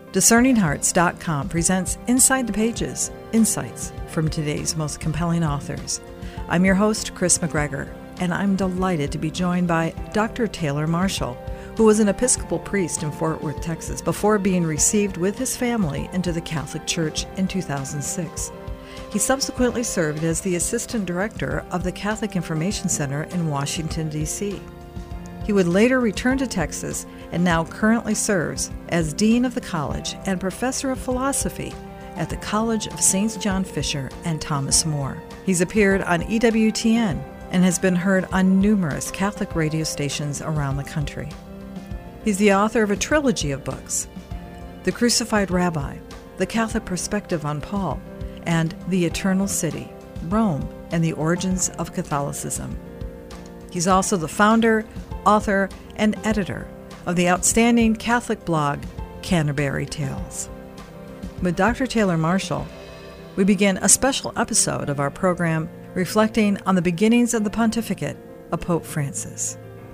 DiscerningHearts.com presents Inside the Pages, insights from today's most compelling authors. I'm your host, Chris McGregor, and I'm delighted to be joined by Dr. Taylor Marshall, who was an Episcopal priest in Fort Worth, Texas, before being received with his family into the Catholic Church in 2006. He subsequently served as the Assistant Director of the Catholic Information Center in Washington, D.C. He would later return to Texas and now currently serves as Dean of the College and Professor of Philosophy at the College of St. John Fisher and Thomas More. He's appeared on EWTN and has been heard on numerous Catholic radio stations around the country. He's the author of a trilogy of books, The Crucified Rabbi, The Catholic Perspective on Paul, and The Eternal City, Rome and the Origins of Catholicism. He's also the founder, author, and editor of the outstanding Catholic blog, Canterbury Tales. With Dr. Taylor Marshall, we begin a special episode of our program reflecting on the beginnings of the pontificate of Pope Francis.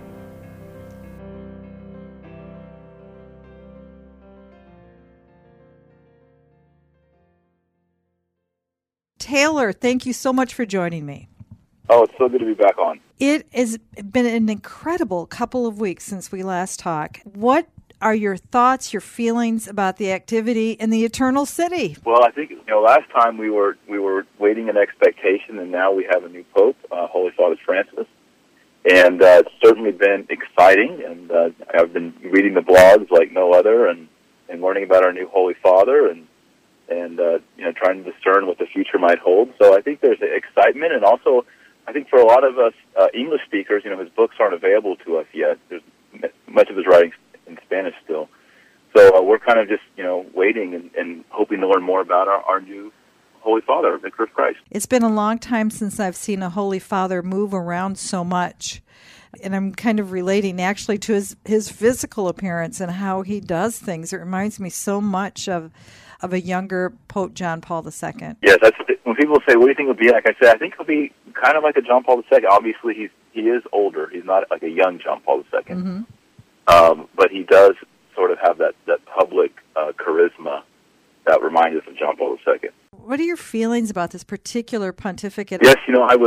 Taylor, thank you so much for joining me. Oh, it's so good to be back on. It has been an incredible couple of weeks since we last talked. What are your thoughts, your feelings about the activity in the Eternal City? Well, I think last time we were waiting in expectation, and now we have a new Pope, Holy Father Francis, and it's certainly been exciting. And I've been reading the blogs like no other, and learning about our new Holy Father, and trying to discern what the future might hold. So I think there's excitement, and also I think for a lot of us English speakers, his books aren't available to us yet. There's much of his writing in Spanish still. So we're kind of just, waiting and hoping to learn more about our new Holy Father, Vicar of Christ. It's been a long time since I've seen a Holy Father move around so much. And I'm kind of relating actually to his physical appearance and how he does things. It reminds me so much of a younger Pope John Paul II. Yes, when people say, what do you think he'll be like? I say, I think he'll be kind of like a John Paul II. Obviously, he is older. He's not like a young John Paul II. Mm-hmm. But he does sort of have that public charisma that reminds us of John Paul II. What are your feelings about this particular pontificate? Yes, I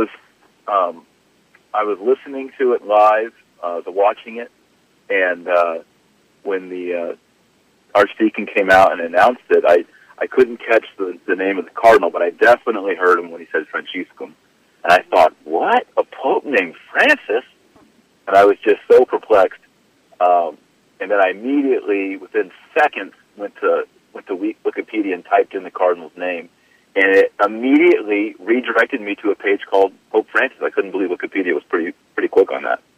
was listening to it live, watching it, and when the Archdeacon came out and announced it, I couldn't catch the name of the cardinal, but I definitely heard him when he said Franciscum. And I thought, what? A pope named Francis? And I was just so perplexed. And then I immediately, within seconds, went to Wikipedia and typed in the cardinal's name. And it immediately redirected me to a page called Pope Francis. I couldn't believe Wikipedia was pretty quick on that.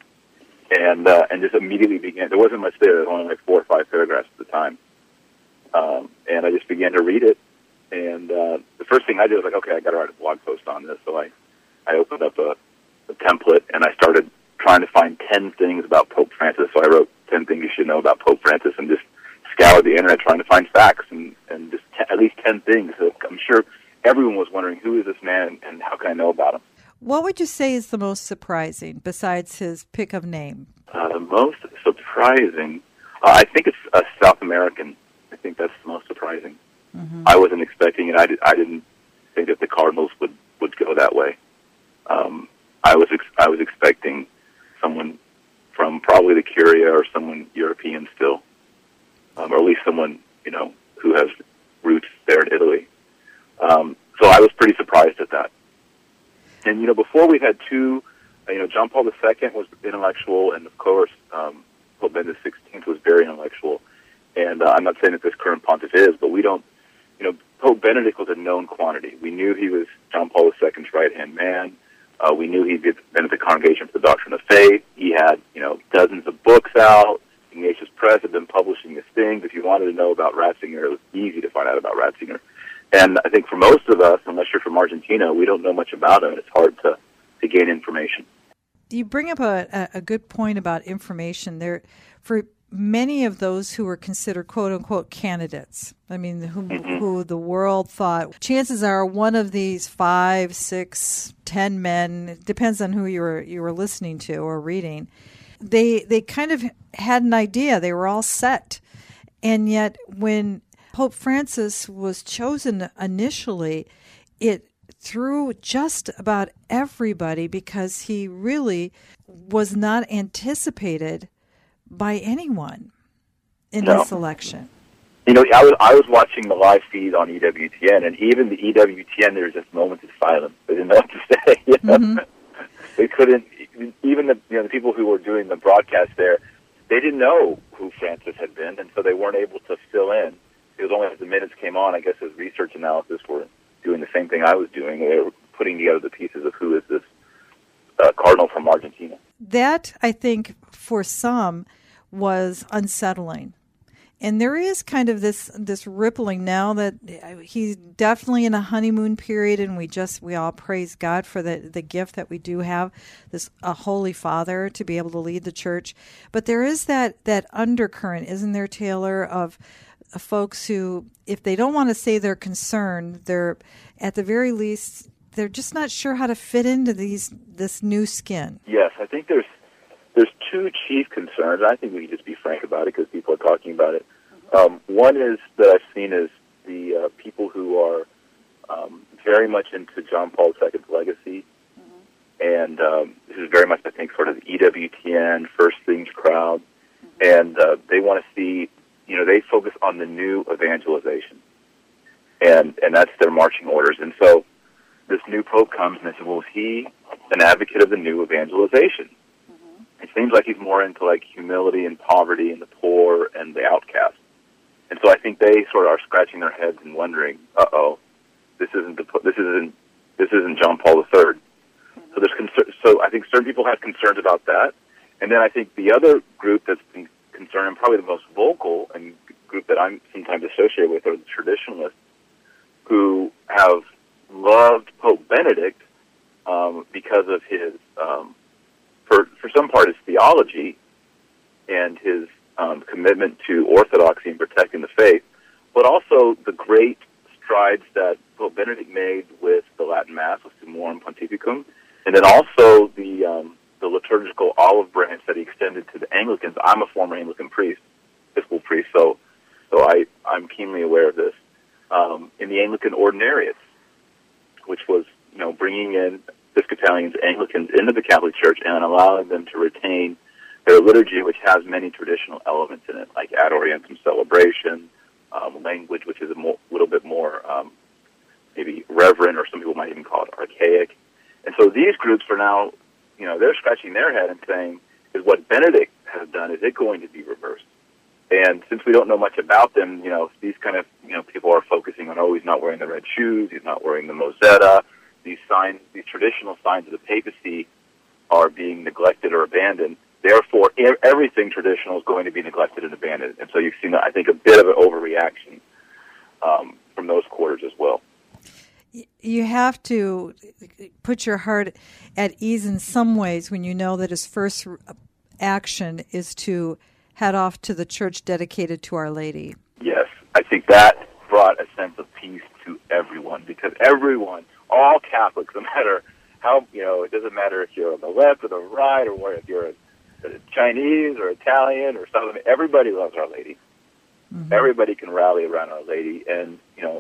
And just immediately began. There wasn't much there. There was only like 4 or 5 paragraphs at the time. And I just began to read it. And the first thing I did was like, okay, I got to write a blog post on this. So I opened up a template, and I started trying to find 10 things about Pope Francis. So I wrote 10 things you should know about Pope Francis, and just scoured the internet trying to find facts and just at least 10 things. So I'm sure everyone was wondering, who is this man and how can I know about him? What would you say is the most surprising, besides his pick of name? The most surprising, I think it's South American. I think that's the most surprising. Mm-hmm. I wasn't expecting it. I didn't think that the Cardinals would go that way. I was expecting someone from probably the Curia or someone European still, or at least someone who has roots there in Italy. So I was pretty surprised at that. And before we had two, John Paul II was intellectual, and of course Pope Benedict XVI was very intellectual. And I'm not saying that this current pontiff is, but we don't. Pope Benedict was a known quantity. We knew he was John Paul II's right-hand man. We knew he'd been at the Congregation for the Doctrine of Faith. He had, dozens of books out. Ignatius Press had been publishing his things. If you wanted to know about Ratzinger, it was easy to find out about Ratzinger. And I think for most of us, unless you're from Argentina, we don't know much about him. It's hard to gain information. You bring up a good point about information. For many of those who were considered quote-unquote candidates, who the world thought, chances are one of these 5, 6, 10 men, it depends on who you were listening to or reading, they kind of had an idea. They were all set. And yet when Pope Francis was chosen initially, it threw just about everybody because he really was not anticipated by anyone in his selection. You know, I was watching the live feed on EWTN, and even the EWTN, there was just moments of silence. They didn't know what to say. You know? Mm-hmm. They couldn't, even the people who were doing the broadcast there, they didn't know who Francis had been, and so they weren't able to fill in. It was only as the minutes came on, I guess, as research analysis were doing the same thing I was doing. They were putting together the pieces of who is this cardinal from Argentina. That, I think, for some, was unsettling. And there is kind of this rippling now that he's definitely in a honeymoon period, and we all praise God for the gift that we do have, a Holy Father to be able to lead the church. But there is that undercurrent, isn't there, Taylor, of folks who, if they don't want to say they're concerned, they're at the very least they're just not sure how to fit into this new skin. Yes, I think there's two chief concerns. I think we can just be frank about it because people are talking about it. One is that I've seen is the people who are very much into John Paul II's legacy, and this is very much, I think, sort of the EWTN, First Things crowd, and they want to see, they focus on the new evangelization, and that's their marching orders. And so this new pope comes and they say, well, is he an advocate of the new evangelization? It seems like he's more into like humility and poverty and the poor and the outcast. And so I think they sort of are scratching their heads and wondering, this isn't John Paul III. So I think certain people have concerns about that. And then I think the other group that's been concerned, and probably the most vocal and group that I'm sometimes associated with, are the traditionalists who have loved Pope Benedict because of his, for some part, his theology and his commitment to orthodoxy and protecting the faith, but also the great strides that Pope Benedict made with the Latin Mass, with Summorum Pontificum, and then also the liturgical olive branch that he extended to the Anglicans. I'm a former Anglican priest, Episcopal priest, so I'm keenly aware of this. In the Anglican Ordinariates, which was bringing in Episcopalians, Anglicans into the Catholic Church and allowing them to retain their liturgy, which has many traditional elements in it, like Ad Orientem celebration, language which is a little bit more maybe reverent, or some people might even call it archaic. And so these groups are now, they're scratching their head and saying, is what Benedict has done, is it going to be reversed? And since we don't know much about them, these kind of, people are focusing on, he's not wearing the red shoes, he's not wearing the Mosetta. These traditional signs of the papacy are being neglected or abandoned. Therefore, everything traditional is going to be neglected and abandoned. And so you've seen, I think, a bit of an overreaction from those quarters as well. You have to put your heart at ease in some ways when you know that his first action is to head off to the church dedicated to Our Lady. Yes, I think that brought a sense of peace to everyone, because everyone, all Catholics, no matter how, it doesn't matter if you're on the left or the right, or if you're Chinese or Italian or something, everybody loves Our Lady. Mm-hmm. Everybody can rally around Our Lady, and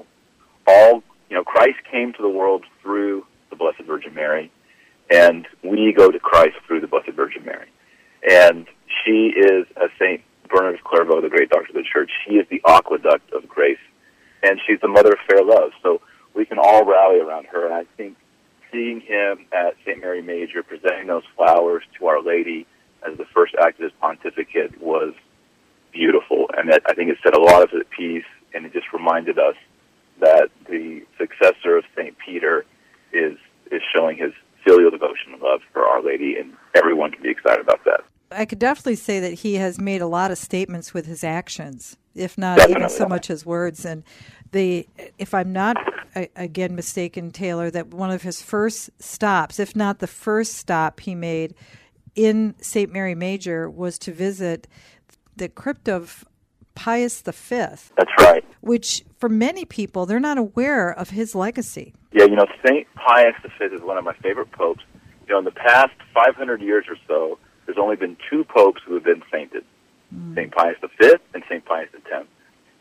Christ came to the world through the Blessed Virgin Mary, and we go to Christ through the Blessed Virgin Mary. And she is, as St. Bernard of Clairvaux, the great doctor of the Church, she is the aqueduct of grace, and she's the mother of fair love. So we can all rally around her, and I think seeing him at St. Mary Major presenting those flowers to Our Lady as the first act of his pontificate was beautiful, and that, I think, it set a lot of us at peace, and it just reminded us that the successor of St. Peter is showing his filial devotion and love for Our Lady, and everyone can be excited about that. I could definitely say that he has made a lot of statements with his actions, if not even so much his words. And if I'm not, again, mistaken, Taylor, that one of his first stops, if not the first stop he made in St. Mary Major, was to visit the crypt of Pius V. That's right. Which, for many people, they're not aware of his legacy. Yeah, St. Pius V is one of my favorite popes. In the past 500 years or so, there's only been two popes who have been sainted, St. Pius V and St. Pius X.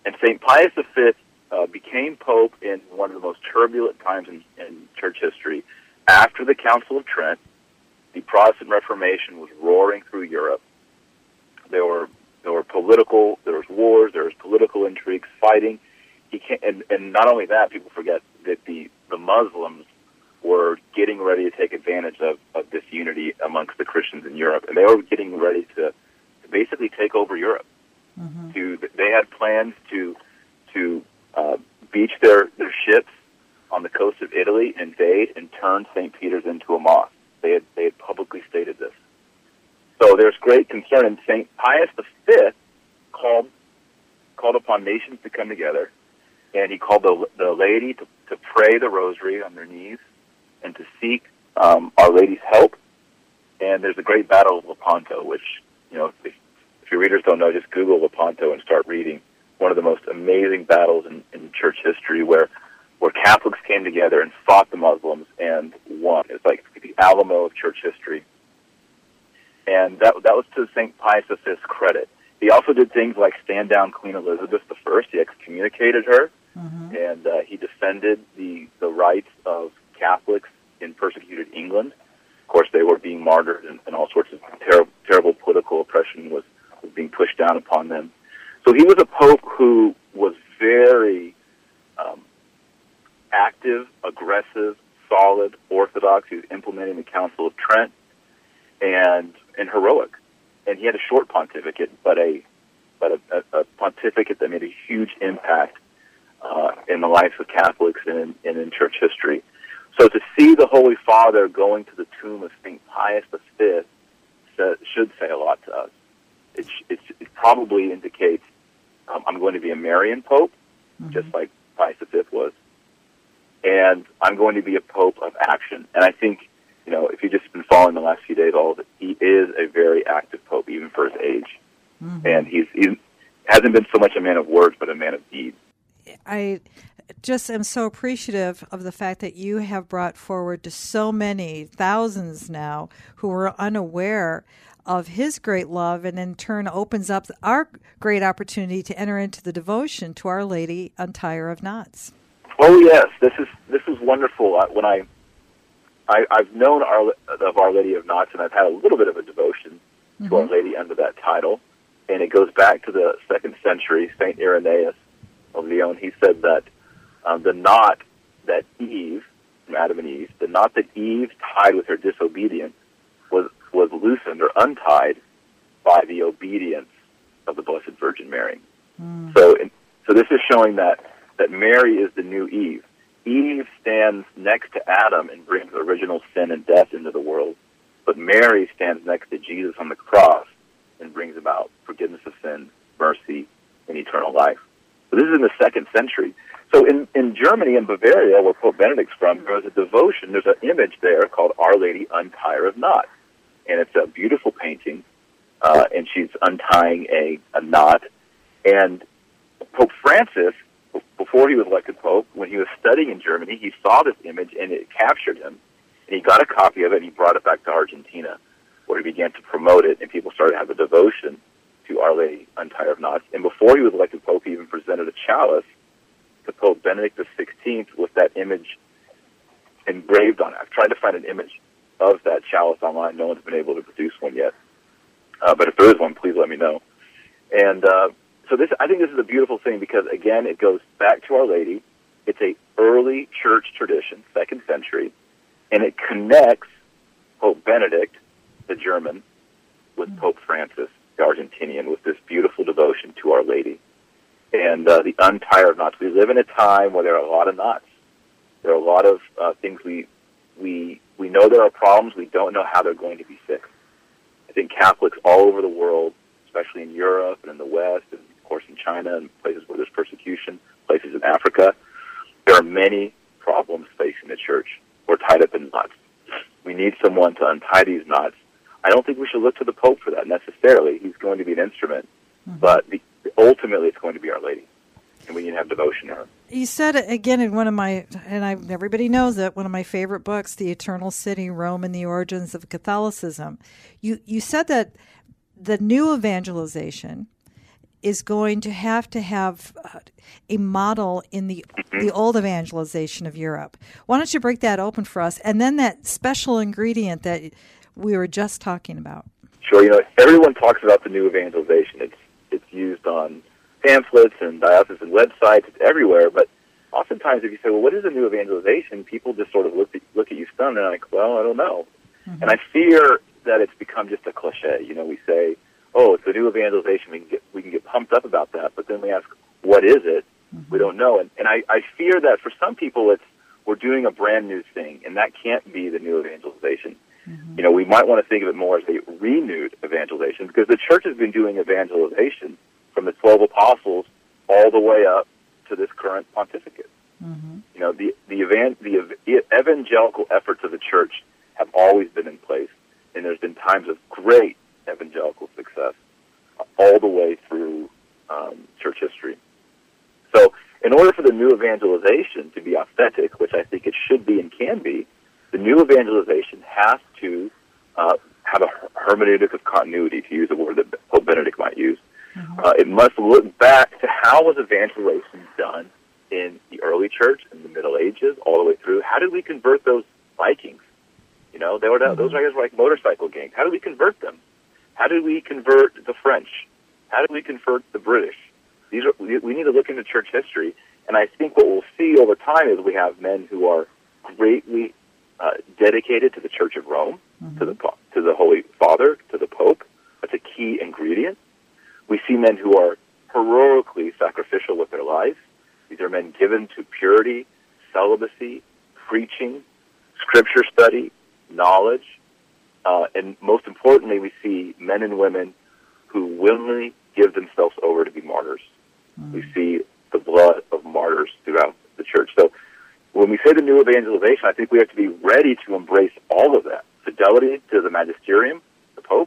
And St. Pius V became Pope in one of the most turbulent times in church history. After the Council of Trent, the Protestant Reformation was roaring through Europe. There was wars, there was political intrigues, fighting. And not only that, people forget that the Muslims were getting ready to take advantage of this unity amongst the Christians in Europe, and they were getting ready to basically take over Europe. Mm-hmm. They had plans to beach their ships on the coast of Italy, invade, and turn St. Peter's into a mosque. They had publicly stated this. So there's great concern, and St. Pius V called upon nations to come together, and he called the laity to pray the rosary on their knees and to seek Our Lady's help. And there's a great battle of Lepanto, which, if your readers don't know, just Google Lepanto and start reading. One of the most amazing battles in church history where Catholics came together and fought the Muslims and won. It's like the Alamo of church history. And that was to St. Pius V's credit. He also did things like stand down Queen Elizabeth I. He excommunicated her, mm-hmm. and he defended the rights of Catholics in persecuted England. Of course, they were being martyred, and all sorts of terrible political oppression was being pushed down upon them. So he was a pope who was very active, aggressive, solid, orthodox. He was implementing the Council of Trent, and heroic. And he had a short pontificate, but a pontificate that made a huge impact in the life of Catholics and in church history. So to see the Holy Father going to the tomb of St. Pius V should say a lot to us. It probably indicates I'm going to be a Marian Pope, mm-hmm. just like Pius V was, and I'm going to be a Pope of action. And I think, if you've just been following the last few days, all of it, he is a very active Pope, even for his age. Mm-hmm. And he hasn't been so much a man of words, but a man of deeds. I just am so appreciative of the fact that you have brought forward to so many, thousands now, who are unaware of his great love, and in turn opens up our great opportunity to enter into the devotion to Our Lady Untier of Knots. Oh yes, this is wonderful. When I've known of Our Lady of Knots, and I've had a little bit of a devotion mm-hmm. to Our Lady under that title, and it goes back to the 2nd century. Saint Irenaeus of Lyon, he said that the knot that Eve, from Adam and Eve, the knot that Eve tied with her disobedience was loosened or untied by the obedience of the Blessed Virgin Mary. Mm. So this is showing that Mary is the new Eve. Eve stands next to Adam and brings original sin and death into the world, but Mary stands next to Jesus on the cross and brings about forgiveness of sins, mercy, and eternal life. So this is in the 2nd century. So in Germany, in Bavaria, where Pope Benedict's from, there was a devotion. There's an image there called Our Lady Untier of Knots. And it's a beautiful painting, and she's untying a knot. And Pope Francis, before he was elected Pope, when he was studying in Germany, he saw this image, and it captured him. And he got a copy of it, and he brought it back to Argentina, where he began to promote it, and people started to have a devotion to Our Lady Untier of Knots. And before he was elected Pope, he even presented a chalice to Pope Benedict XVI with that image engraved on it. I've tried to find an image of that chalice online. No one's been able to produce one yet. But if there is one, please let me know. And so I think this is a beautiful thing because, again, it goes back to Our Lady. It's a early church tradition, 2nd century, and it connects Pope Benedict, the German, with Pope Francis, the Argentinian, with this beautiful devotion to Our Lady. And the Untier of Knots. We live in a time where there are a lot of knots. There are a lot of things we know there are problems. We don't know how they're going to be fixed. I think Catholics all over the world, especially in Europe and in the West, and of course in China and places where there's persecution, places in Africa, there are many problems facing the church. We're tied up in knots. We need someone to untie these knots. I don't think we should look to the Pope for that necessarily. He's going to be an instrument, mm-hmm. but ultimately it's going to be Our Lady. And we need to have devotion to her. You said it again in one of my, and everybody knows it, one of my favorite books, The Eternal City, Rome and the Origins of Catholicism. You said that the new evangelization is going to have a model in the old evangelization of Europe. Why don't you break that open for us? And then that special ingredient that we were just talking about. Sure. Everyone talks about the new evangelization. It's used on pamphlets and diocesan websites. It's everywhere. But oftentimes, if you say, "Well, what is a new evangelization?" people just sort of look at you stunned, and they're like, "Well, I don't know." Mm-hmm. And I fear that it's become just a cliche. We say, "Oh, it's a new evangelization." We can get pumped up about that, but then we ask, "What is it?" Mm-hmm. We don't know, and I fear that for some people, we're doing a brand new thing, and that can't be the new evangelization. Mm-hmm. We might want to think of it more as a renewed evangelization, because the church has been doing evangelization from the 12 apostles all the way up to this current pontificate. Mm-hmm. The evangelical efforts of the church have always been in place, and there's been times of great evangelical success all the way through church history. So in order for the new evangelization to be authentic, which I think it should be and can be, the new evangelization has to have a hermeneutic of continuity, to use a word that Pope Benedict might use. Mm-hmm. It must look back to how was evangelization done in the early church, in the Middle Ages, all the way through. How did we convert those Vikings? They were those guys were like motorcycle gangs. How did we convert them? How did we convert the French? How did we convert the British? We need to look into church history, and I think what we'll see over time is we have men who are greatly dedicated to the Church of Rome, mm-hmm. to the Holy Father, to the Pope. That's a key ingredient. We see men who are heroically sacrificial with their lives. These are men given to purity, celibacy, preaching, scripture study, knowledge, and most importantly, we see men and women who willingly give themselves over to be martyrs. Mm-hmm. We see the blood of martyrs throughout the church. So when we say the new evangelization, I think we have to be ready to embrace all of that. Fidelity to the magisterium, the Pope,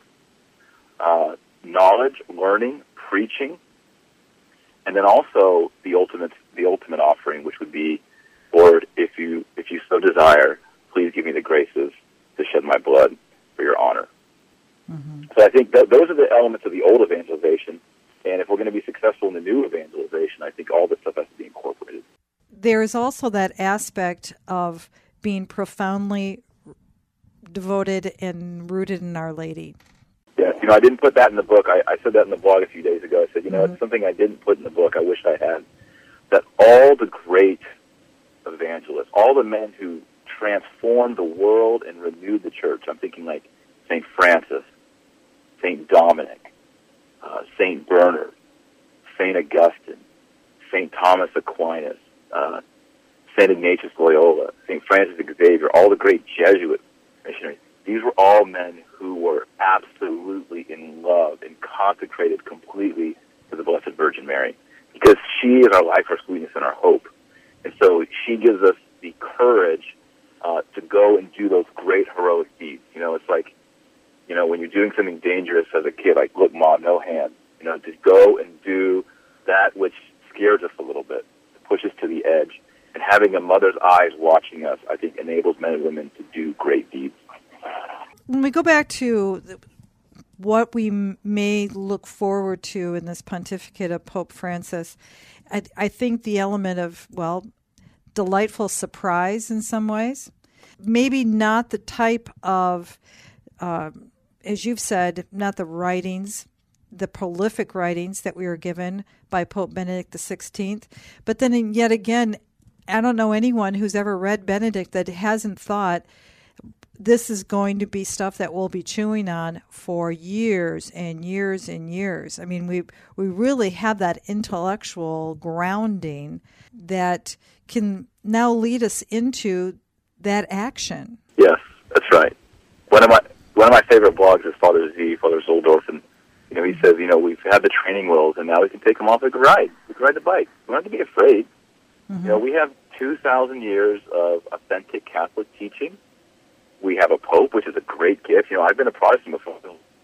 knowledge, learning, preaching, and then also the ultimate offering, which would be, Lord, if you so desire, please give me the graces to shed my blood for your honor. Mm-hmm. So I think those are the elements of the old evangelization, and if we're going to be successful in the new evangelization, I think all this stuff has to be incorporated. There is also that aspect of being profoundly devoted and rooted in Our Lady. Yes, I didn't put that in the book. I said that in the blog a few days ago. I said, mm-hmm. It's something I didn't put in the book. I wish I had. That all the great evangelists, all the men who transformed the world and renewed the church, I'm thinking like St. Francis, St. Dominic, St. Bernard, St. Augustine, St. Thomas Aquinas, St. Ignatius Loyola, St. Francis Xavier, all the great Jesuit missionaries. These were all men who were absolutely in love and consecrated completely to the Blessed Virgin Mary, because she is our life, our sweetness, and our hope. And so she gives us the courage to go and do those great heroic deeds. It's like, when you're doing something dangerous as a kid, like, look, Mom, no hands. To go and do that which scares us a little bit, to push us to the edge. And having a mother's eyes watching us, I think, enables men and women to do great deeds. When we go back to what we may look forward to in this pontificate of Pope Francis, I think the element of, delightful surprise in some ways. Maybe not the type of, as you've said, not the writings, the prolific writings that we were given by Pope Benedict XVI. But then yet again, I don't know anyone who's ever read Benedict that hasn't thought this is going to be stuff that we'll be chewing on for years and years and years. I mean, we really have that intellectual grounding that can now lead us into that action. Yes, that's right. One of my favorite blogs is Father Zoldorf, and he says, we've had the training wheels, and now we can take them off and ride. We can ride the bike. We don't have to be afraid. Mm-hmm. We have 2,000 years of authentic Catholic teaching. We have a Pope, which is a great gift. I've been a Protestant before.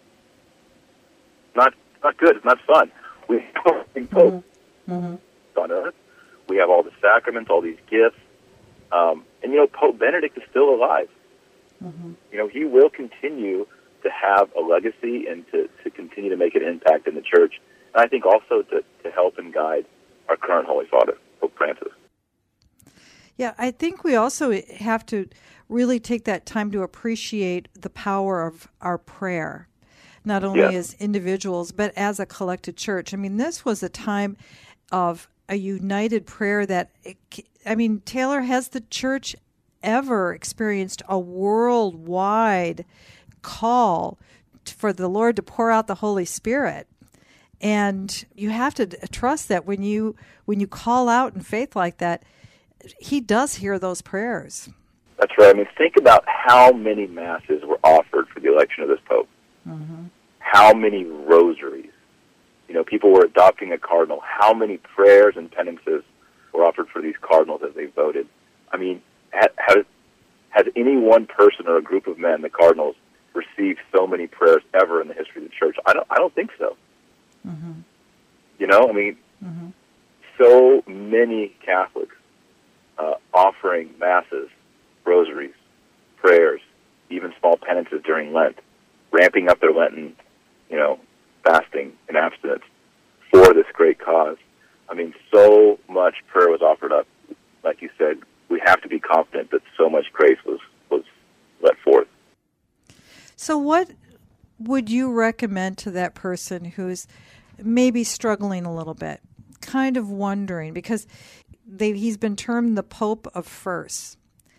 Not good. It's not fun. We have a Pope on earth. We have all the sacraments, all these gifts. And, Pope Benedict is still alive. Mm-hmm. He will continue to have a legacy and to continue to make an impact in the church. and I think also to help and guide our current Holy Father, Pope Francis. Yeah, I think we also have to really take that time to appreciate the power of our prayer, not only as individuals, but as a collected church. I mean, this was a time of a united prayer that, Taylor, has the church ever experienced a worldwide call for the Lord to pour out the Holy Spirit? And you have to trust that when you call out in faith like that, He does hear those prayers. That's right. I mean, think about how many masses were offered for the election of this Pope. Mm-hmm. How many rosaries. People were adopting a cardinal. How many prayers and penances were offered for these cardinals as they voted? I mean, has any one person or a group of men, the cardinals, received so many prayers ever in the history of the church? I don't think so. Mm-hmm. Mm-hmm. So many Catholics offering masses, rosaries, prayers, even small penances during Lent, ramping up their Lenten, fasting and abstinence for this great cause. I mean, so much prayer was offered up. Like you said, we have to be confident that so much grace was let forth. So what would you recommend to that person who's maybe struggling a little bit, kind of wondering, because he's been termed the Pope of Firsts,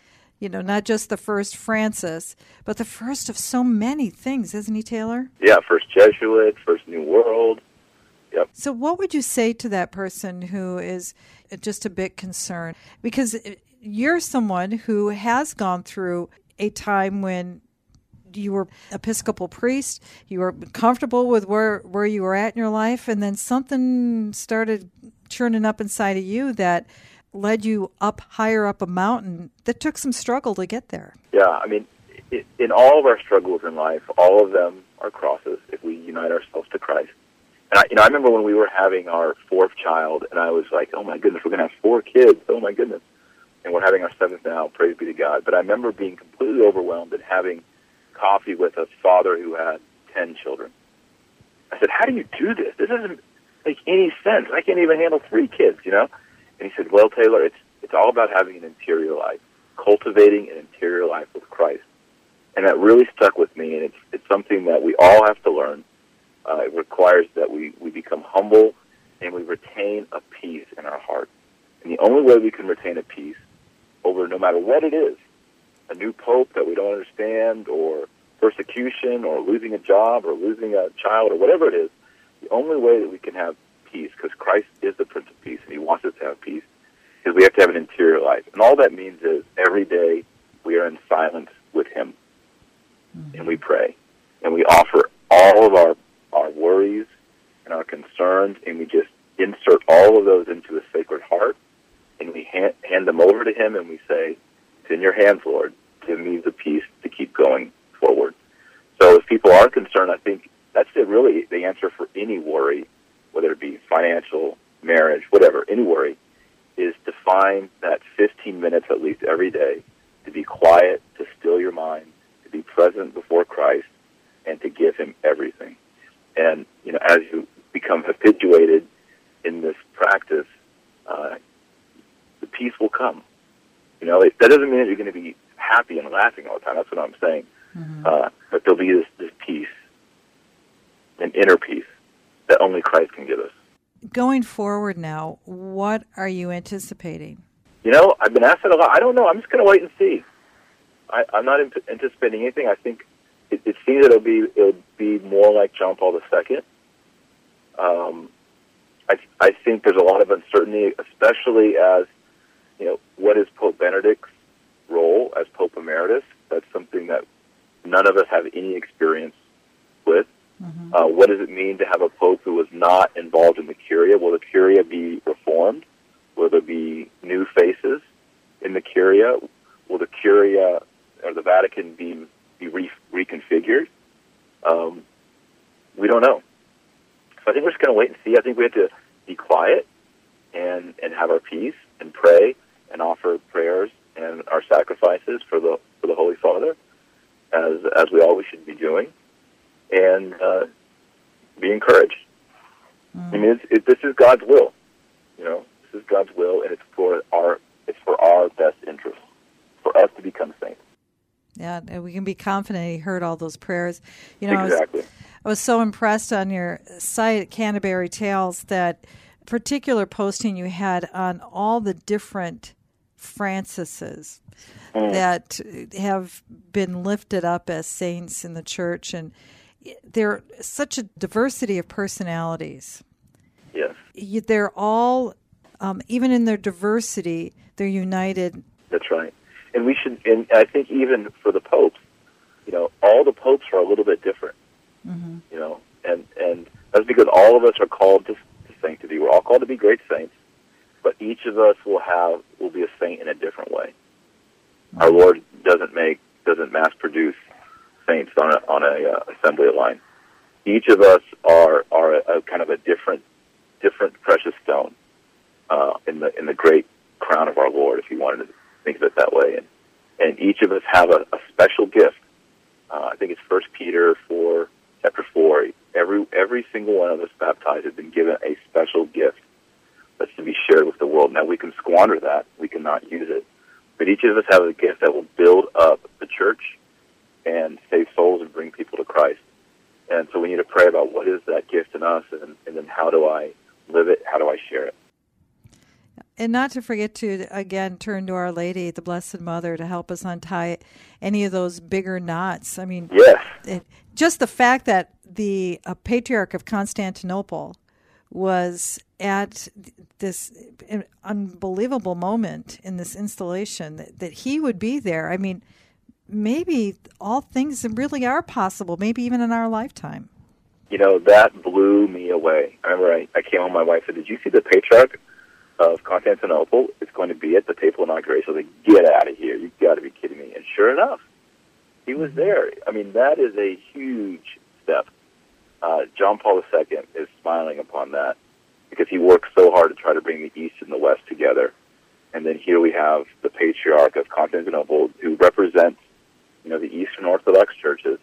not just the first Francis, but the first of so many things, isn't he, Taylor? Yeah, first Jesuit, first New World. Yep. So what would you say to that person who is just a bit concerned? Because you're someone who has gone through a time when you were Episcopal priest, you were comfortable with where you were at in your life, and then something started churning up inside of you that led you higher up a mountain that took some struggle to get there. Yeah, I mean, in all of our struggles in life, all of them are crosses if we unite ourselves to Christ. And I remember when we were having our fourth child, and I was like, oh my goodness, we're going to have 4 kids. Oh my goodness. And we're having our 7th now, praise be to God. But I remember being completely overwhelmed and having coffee with a father who had 10 children. I said, how do you do this? This doesn't make any sense. I can't even handle 3 kids, And he said, well, Taylor, it's all about having an interior life, cultivating an interior life with Christ. And that really stuck with me, and it's something that we all have to learn. It requires that we become humble and we retain a peace in our heart. And the only way we can retain a peace over no matter what it is, a new pope that we don't understand, or persecution, or losing a job, or losing a child, or whatever it is, the only way that we can have peace, because Christ is the Prince of Peace and He wants us to have peace, is we have to have an interior life. And all that means is every day we are in silence with Him. Mm-hmm. And we pray. And we offer all of our worries and our concerns, and we just insert all of those into a sacred heart, and we hand them over to Him, and we say, it's in your hands, Lord. Give me the peace to keep going forward. So if people are concerned, I think that's really the answer for any worry, whether it be financial, marriage, whatever, any worry, is to find that 15 minutes at least every day to be quiet, to still your mind, to be present before Christ, and to give Him everything. And, as you become habituated in this practice, the peace will come. That doesn't mean that you're going to be happy and laughing all the time. That's what I'm saying. Mm-hmm. But there'll be this peace, an inner peace that only Christ can give us. Going forward now, what are you anticipating? I've been asked that a lot. I don't know. I'm just going to wait and see. I'm not anticipating anything. I think it seems that it'll be more like John Paul II. I think there's a lot of uncertainty, especially as, what is Pope Benedict's role as Pope Emeritus? That's something that none of us have any experience with. Mm-hmm. What does it mean to have a pope who was not involved in the Curia? Will the Curia be reformed? Will there be new faces in the Curia? Will the Curia or the Vatican be reconfigured? We don't know. So I think we're just going to wait and see. I think we have to be quiet and have our peace and pray and offer prayers and our sacrifices for the Holy Father, as we always should be doing, and be encouraged. I mean, this is God's will. You know, this is God's will, and it's for our best interest, for us to become saints. Yeah, and we can be confident He heard all those prayers. You know, Exactly. I was so impressed on your site at Canterbury Tales, that particular posting you had on all the different Francises that have been lifted up as saints in the church, and they're such a diversity of personalities. Yes. They're all, even in their diversity, they're united. That's right. And we should, and I think even for the popes, you know, all the popes are a little bit different. Mm-hmm. You know, and that's because all of us are called to sanctity. We're all called to be great saints, but each of us will be a saint in a different way. Mm-hmm. Our Lord doesn't mass produce saints on a assembly line. Each of us are a kind of a different precious stone in the great crown of our Lord, if you wanted to think of it that way. And each of us have a special gift. I think it's 1 Peter 4, chapter 4. Every single one of us baptized has been given a special gift that's to be shared with the world. Now, we can squander that. We cannot use it. But each of us have a gift that will build up the church and save souls and bring people to Christ. And so we need to pray about what is that gift in us, and then how do I live it? How do I share it? And not to forget to, again, turn to Our Lady, the Blessed Mother, to help us untie any of those bigger knots. I mean, yes. Just the fact that the Patriarch of Constantinople was at this unbelievable moment in this installation, that he would be there. I mean, maybe all things really are possible, maybe even in our lifetime. You know, that blew me away. I remember I came home, my wife said, "Did you see the Patriarch of Constantinople? It's going to be at the papal inauguration." I was like, "Get out of here. You've got to be kidding me." And sure enough, he was there. I mean, that is a huge step. John Paul II is smiling upon that because he worked so hard to try to bring the East and the West together. And then here we have the Patriarch of Constantinople, who represents, you know, the Eastern Orthodox churches,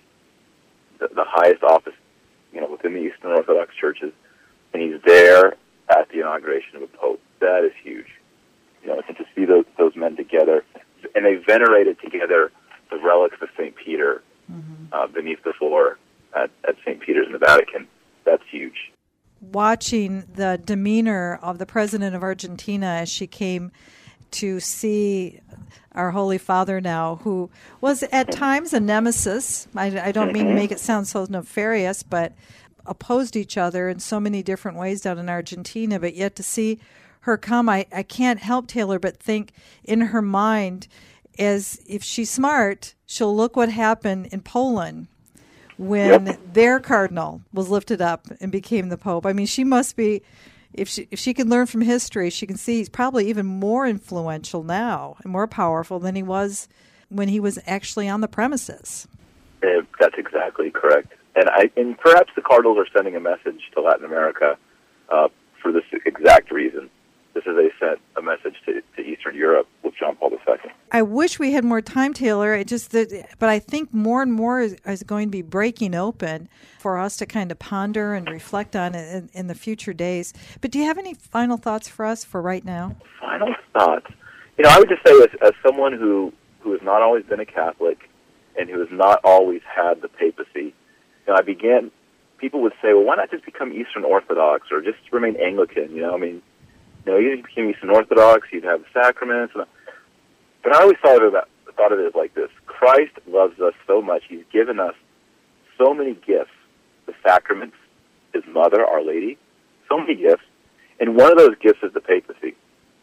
the highest office, you know, within the Eastern Orthodox churches, and he's there at the inauguration of a pope. That is huge. You know, and to see those men together, and they venerated together the relics of St. Peter beneath the floor at St. Peter's in the Vatican. That's huge. Watching the demeanor of the president of Argentina as she came to see our Holy Father now, who was at times a nemesis. I don't mean to make it sound so nefarious, but opposed each other in so many different ways down in Argentina. But yet to see her come, I can't help, Taylor, but think in her mind, as if she's smart, she'll look what happened in Poland when their cardinal was lifted up and became the Pope. I mean, she must be, if she can learn from history, she can see he's probably even more influential now and more powerful than he was when he was actually on the premises. That's exactly correct. And perhaps the cardinals are sending a message to Latin America for this exact reason. This is a message to Eastern Europe with John Paul II. I wish we had more time, Taylor. But I think more and more is going to be breaking open for us to kind of ponder and reflect on in the future days. But do you have any final thoughts for us for right now? Final thoughts? You know, I would just say as someone who has not always been a Catholic and who has not always had the papacy, you know, people would say, well, why not just become Eastern Orthodox or just remain Anglican? You know, I mean, you know, you became Eastern Orthodox, you'd have the sacraments. But I always thought of it like this. Christ loves us so much. He's given us so many gifts. The sacraments, His Mother, Our Lady, so many gifts. And one of those gifts is the papacy.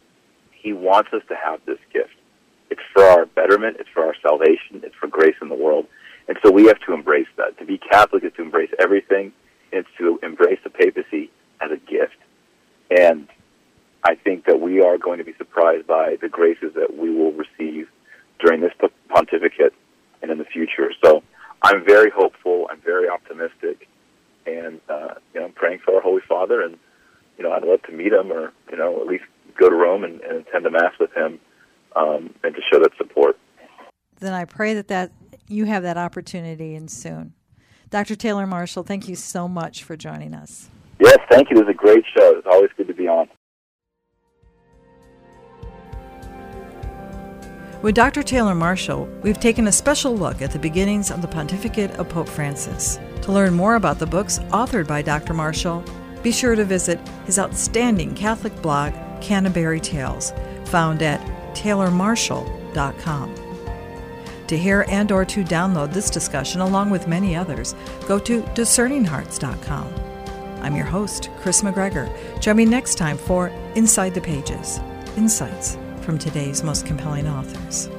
He wants us to have this gift. It's for our betterment. It's for our salvation. It's for grace in the world. And so we have to embrace that. To be Catholic is to embrace everything. And it's to embrace the papacy as a gift. And I think that we are going to be surprised by the graces that we will receive during this pontificate and in the future. So I'm very hopeful. I'm very optimistic. And, you know, I'm praying for our Holy Father. And, you know, I'd love to meet him or, you know, at least go to Rome and attend a Mass with him and to show that support. Then I pray that you have that opportunity and soon. Dr. Taylor Marshall, thank you so much for joining us. Yes, thank you. This is a great show. It's always good to be on. With Dr. Taylor Marshall, we've taken a special look at the beginnings of the pontificate of Pope Francis. To learn more about the books authored by Dr. Marshall, be sure to visit his outstanding Catholic blog, Canterbury Tales, found at taylormarshall.com. To hear and or to download this discussion along with many others, go to discerninghearts.com. I'm your host, Chris McGregor. Join me next time for Inside the Pages, insights from today's most compelling authors.